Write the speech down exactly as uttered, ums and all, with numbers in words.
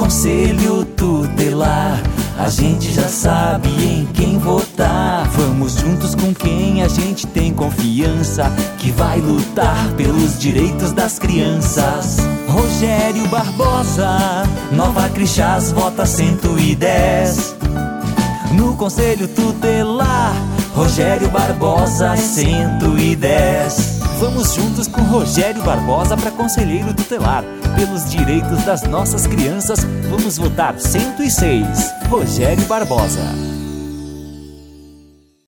Conselho Tutelar, a gente já sabe em quem votar. Vamos juntos com quem a gente tem confiança, que vai lutar pelos direitos das crianças. Rogério Barbosa, Nova Crixás, vota cento e dez. No Conselho Tutelar, Rogério Barbosa, cento e dez. Vamos juntos com Rogério Barbosa para Conselheiro Tutelar. Pelos direitos das nossas crianças, vamos votar cento e seis. Rogério Barbosa.